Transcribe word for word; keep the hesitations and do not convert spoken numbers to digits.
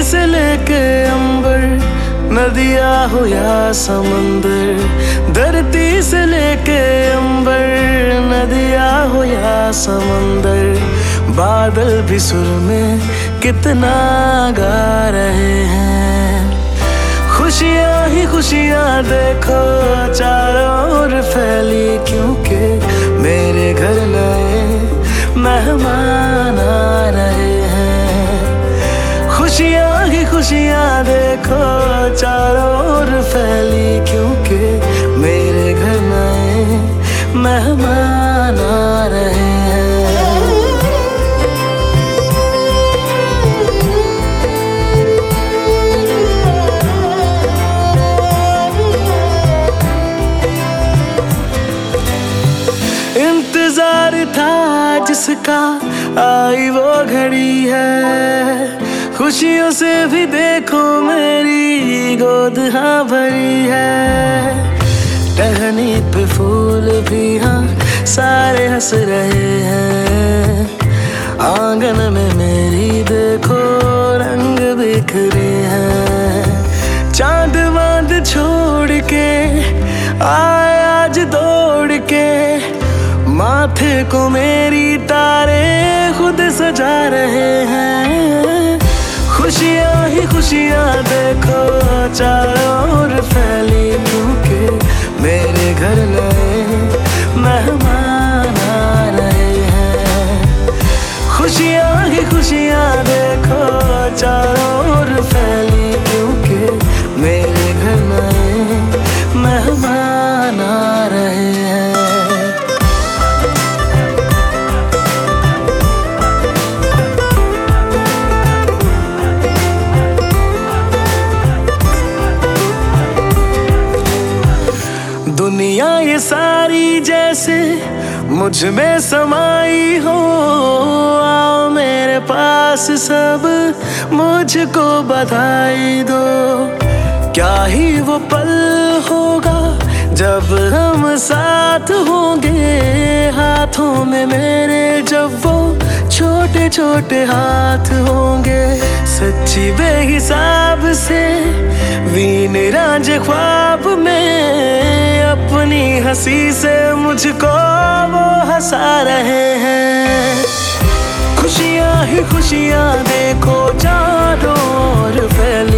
से लेके अंबर, नदिया हो या समंदर, धरती से लेके अंबर, नदिया हो या समंदर, बादल भी सुर में कितना गा रहे हैं। खुशियाँ ही खुशियाँ देखो चारों ओर फैली, क्योंकि मेरे घर नए मेहमान आ रहे हैं। खुशियाँ ही खुशियाँ देखो चारों ओर फैली, क्योंकि मेरे घर नए मेहमान आ रहे हैं। इंतजार था जिसका आई वो घड़ी है, खुशियों से भी देखो मेरी गोद हाँ भरी है। टहनी पे फूल भी हाँ सारे हंस रहे हैं, आंगन में मेरी देखो रंग बिखरे हैं। चांद वांद छोड़ के आए आज दौड़ के, माथे को मेरी तारे खुद सजा रहे हैं। खुशियाँ ही खुशियाँ देखो चारों ओर फैली, क्योंकि मेरे घर नए मेहमान आ रहे हैं। खुशियाँ ही खुशियाँ देखो चारों ओर फैली, क्योंकि मेरे घर नए मेहमान आ रहे हैं। दुनिया ये सारी जैसे मुझ में समाई हो, आओ मेरे पास सब मुझको बधाई दो। क्या ही वो पल होगा जब हम साथ होंगे, हाथों में मेरे जब वो छोटे छोटे हाथ होंगे। सच्ची बेहिसाब से वीन रांझे ख्वाब में, अपनी हंसी से मुझको वो हंसा रहे हैं। खुशियाँ ही खुशियाँ देखो चारों ओर फैल